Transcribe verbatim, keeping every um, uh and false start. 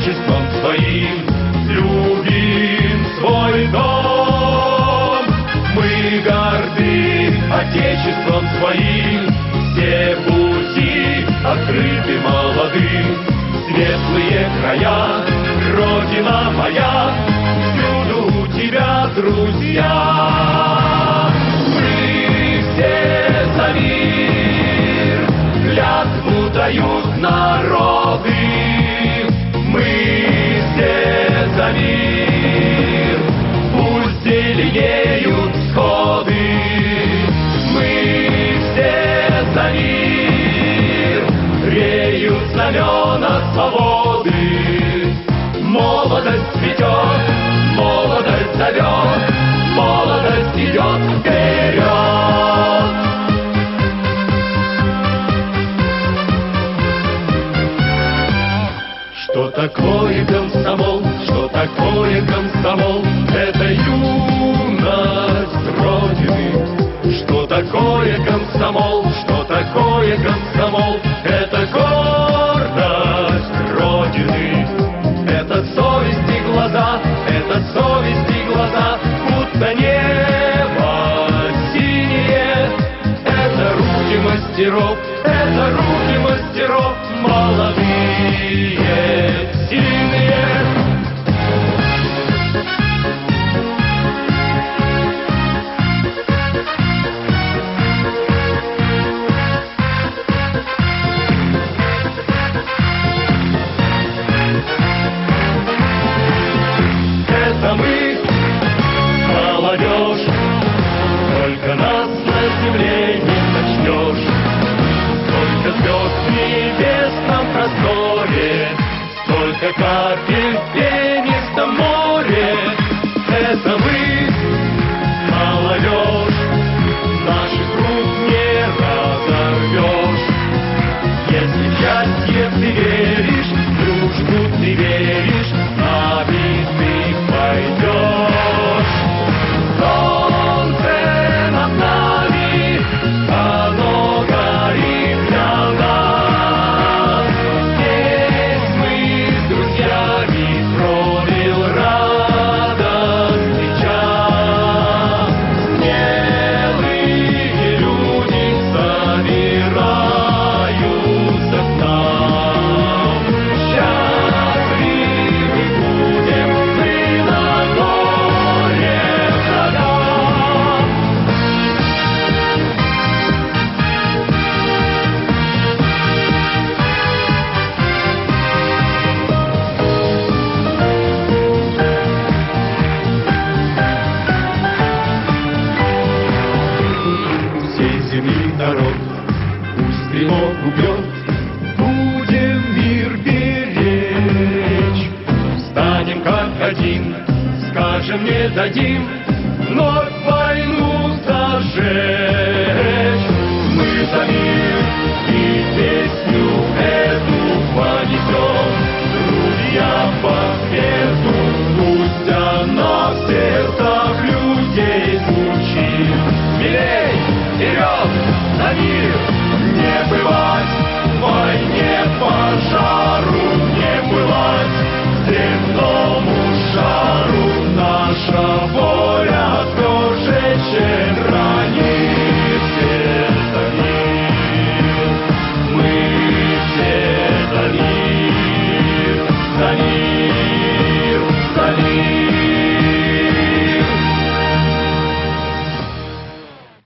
Отечеством своим любим свой дом. Мы горды Отечеством своим, все пути открыты молодым. Светлые края, Родина моя, всюду у тебя друзья. Мы все за мир, клятву дают народы. Мы все за мир, пусть зеленеют всходы. Мы все за мир, реют знамена свободы. Молодость цветет, молодость зовет, молодость идет вперед. Что такое комсомол? Что такое комсомол? Это юность Родины. Что такое комсомол? Что такое комсомол? Это гордость Родины. Это совесть и глаза, это совесть и глаза, будто небо синее. Это руки мастеров, это руки мастеров, молодые, сильные. Это мы, молодежь, только нас на земле не начнешь. Сколько звезд в небесном просторе, столько капель в пенистом море. Это мы, молодежь, наших рук не разорвешь. Если в счастье ты веришь, в дружбу ты веришь, на беды пойдешь. Солнце над нами, оно горит для нас. Здесь мы с друзьями пробил радостный час. Смелые люди собираются к нам. Счастливы будем мы на горе врагам. Всей земли народ пусть тревогу бьет, будем мир беречь. Встанем как один, скажем, не дадим